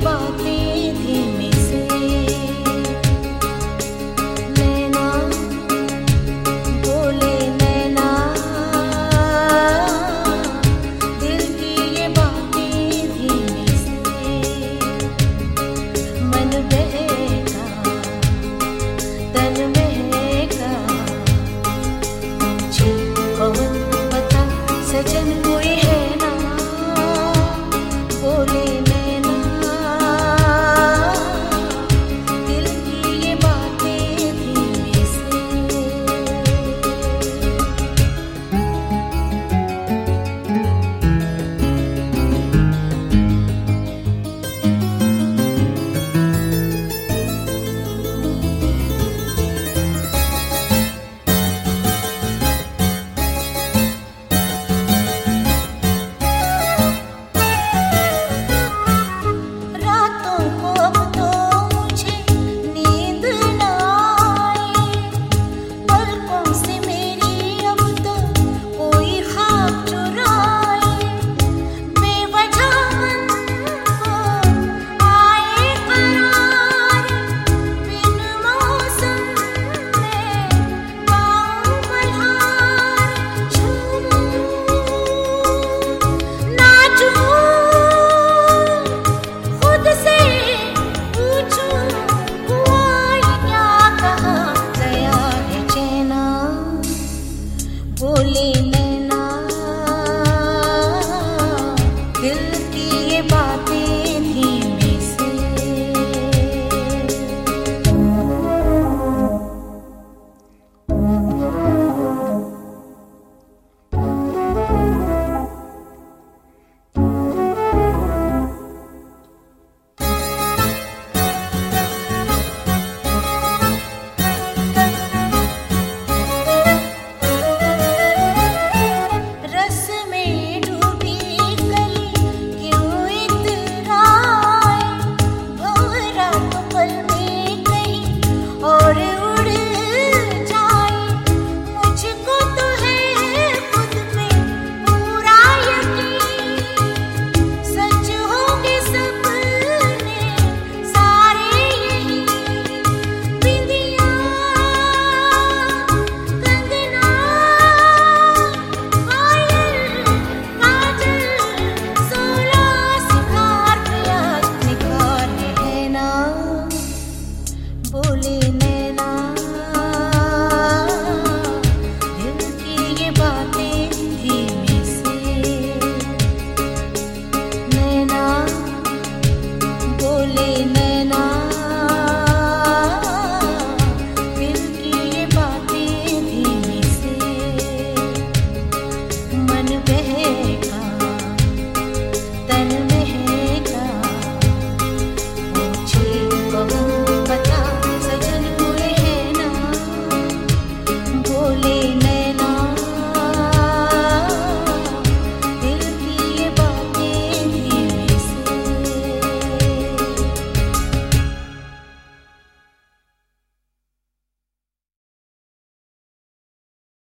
बातें धीमे से, नैना बोले नैना, दिल की ये बातें धीमे से। मन बहका तन महका, मुझे कौन पता सजन कोई है ना, बोले नैना, दिल की ये बातें धीमे से। रातों को अब तो मुझे नींद न आए, पलकों से मेरी अब तो कोई ख्वाब चुराए, बेवजह मन को आए करार, बिन मौसम में पाऊं बहार, झूमूं नाचूं खुद से पूछूं, हुआ ये क्या कहा गया है चैना, बोले नैना, दिल की ये बातें धीमे से। रस में डूबी कली क्यों इतराए, भंवरा तो पल में कहीं और उड़ जाए, मुझको तो है खुद पे पूरा यकीन, सच होंगे सपने सारे यही, बिंदिया कंगना पायल काजल सोला सिंगार प्याज निखार है ना, बोले नैना, दिल की ये बातें धीमे से, नैना बोले